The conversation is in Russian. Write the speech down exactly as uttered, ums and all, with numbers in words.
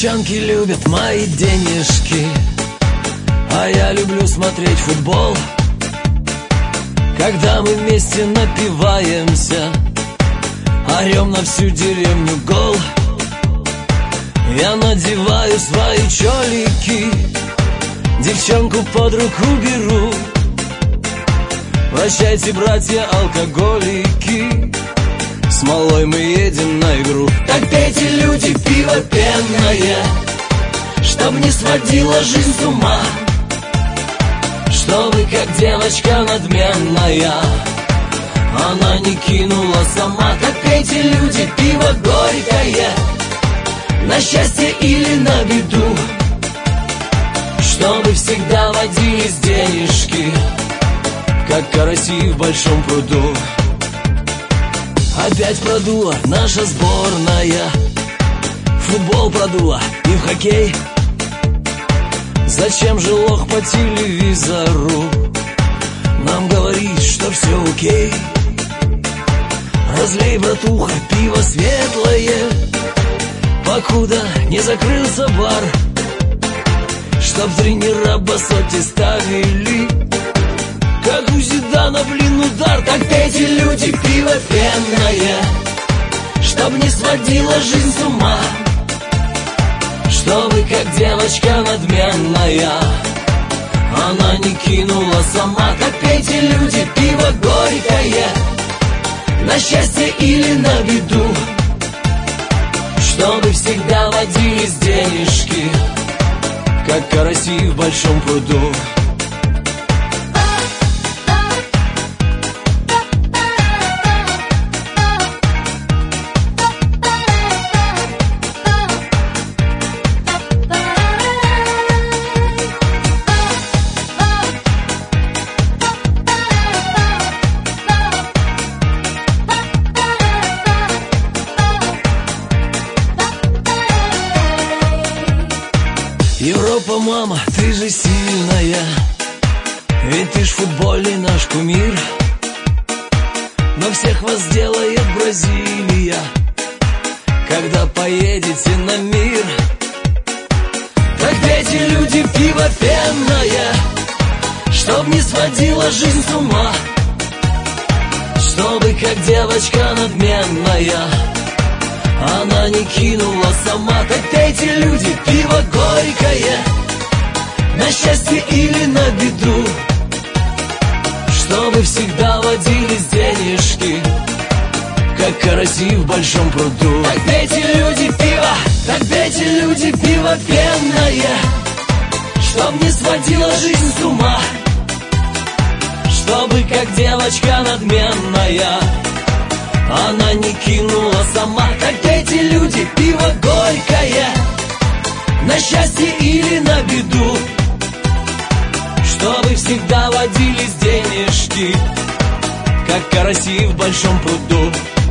девчонки любят мои денежки, а я люблю смотреть футбол. Когда мы вместе напиваемся, орем на всю деревню гол. Я надеваю свои чолики, девчонку под руку беру. Прощайте, братья алкоголики, смолой мы едем на игру. Так пейте, люди, пиво пенное, чтоб не сводила жизнь с ума, чтобы как девочка надменная она не кинула сама. Так пейте, люди, пиво горькое, на счастье или на беду, чтобы всегда водились денежки, как караси в большом пруду. Опять продула наша сборная, футбол продула и в хоккей. Зачем же лох по телевизору нам говорит, что все окей? Разлей, братуха, пиво светлое, покуда не закрылся бар, чтоб тренера басоти ставили, как у Зидана, блин, удар. Так пейте, люди, пиво пенное, чтоб не сводила жизнь с ума, чтобы как девочка надменная она не кинула сама. Так пейте, люди, пиво горькое, на счастье или на беду, чтобы всегда водились денежки, как караси в большом пруду. Европа, мама, ты же сильная, ведь ты ж футбольный наш кумир. Но всех вас сделает Бразилия, когда поедете на мир. Так пейте, люди, пиво пенное, чтоб не сводила жизнь с ума, чтобы как девочка надменная она не кинула сама. Так пейте, люди, пиво горькое, на счастье или на беду, чтобы всегда водились денежки, как караси в большом пруду. Так пейте, люди, пиво, так пейте, люди, пиво пенное, чтоб не сводила жизнь с ума, чтобы как девочка надменная она не кинула сама. Так пейте, люди, пиво горькое, на счастье или на беду, чтобы всегда водились денежки, как караси в большом пруду.